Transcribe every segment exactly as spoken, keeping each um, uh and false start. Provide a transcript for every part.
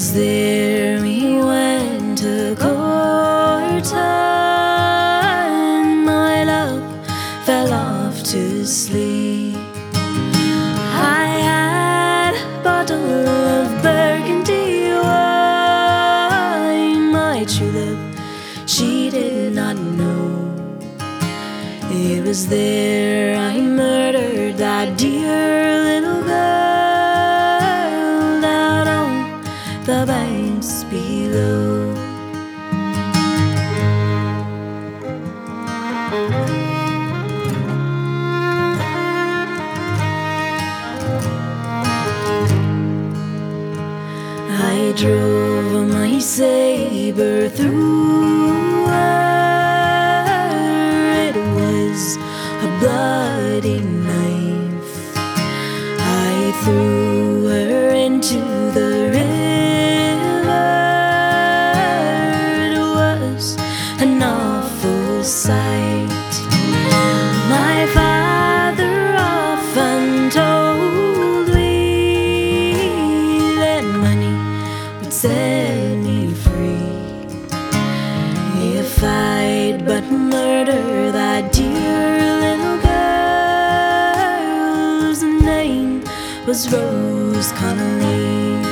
was there we went to court, and my love fell off to sleep. I had a bottle of burgundy wine. My true love, she did not know. It was there I murdered that dear little girl down on the banks below. I drove my saber through her. It was a bloody knife. I threw her into the river. It was an awful sight. My father often told me that money would set me free if I'd but murder that dear little girl whose name was Rose Connolly.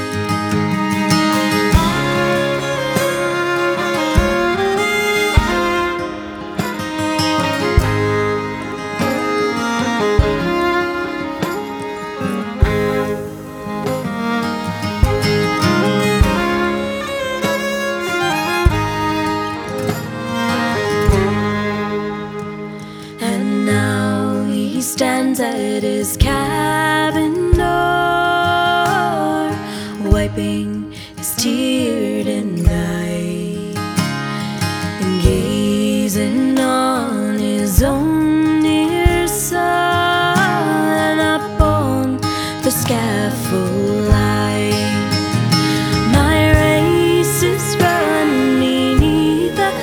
He stands at his cabin door, wiping his tear-dimmed eye and gazing on his own dear son up on the scaffold line. My race is run beneath the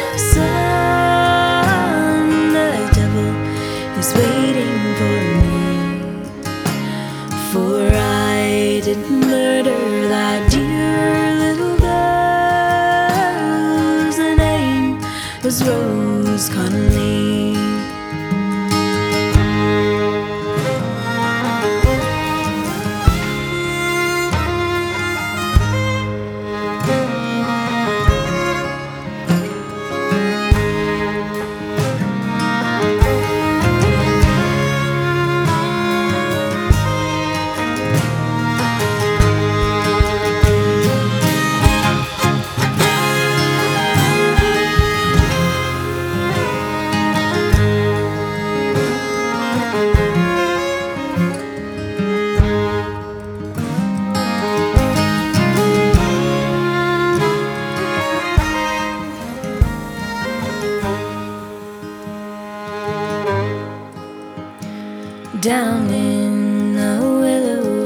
sun. The devil is waiting for me, for I did murder that dear little girl whose name was Rose Connolly. Down in the willow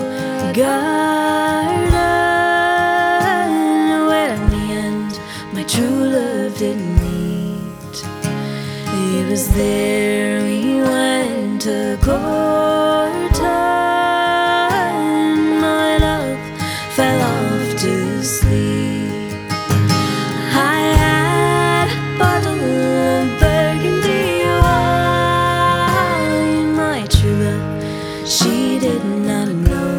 garden, where me and my true love did meet, it was there we went to court, and my love fell off to sleep. I had a bottle of burgundy wine. My true love, she did not know.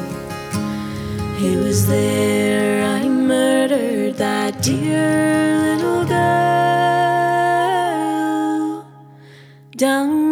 It was there I murdered that dear little girl down